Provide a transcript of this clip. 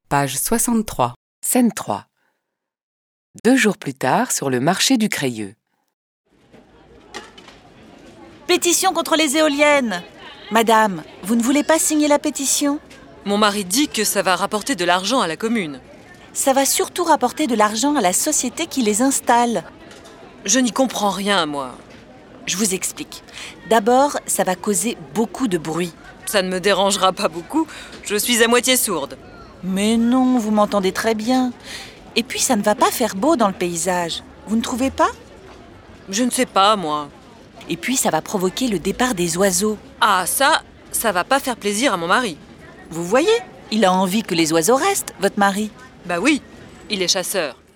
Page 63. Scène 3. 2 jours plus tard, sur le marché du Crayeux. Pétition contre les éoliennes. Madame, vous ne voulez pas signer la pétition? Mon mari dit que ça va rapporter de l'argent à la commune. Ça va surtout rapporter de l'argent à la société qui les installe. Je n'y comprends rien, moi. Je vous explique. D'abord, ça va causer beaucoup de bruit. Ça ne me dérangera pas beaucoup, je suis à moitié sourde. Mais non, vous m'entendez très bien. Et puis, ça ne va pas faire beau dans le paysage. Vous ne trouvez pas? Je ne sais pas, moi. Et puis, ça va provoquer le départ des oiseaux. Ah, ça va pas faire plaisir à mon mari. Vous voyez, il a envie que les oiseaux restent, votre mari. Bah oui, il est chasseur.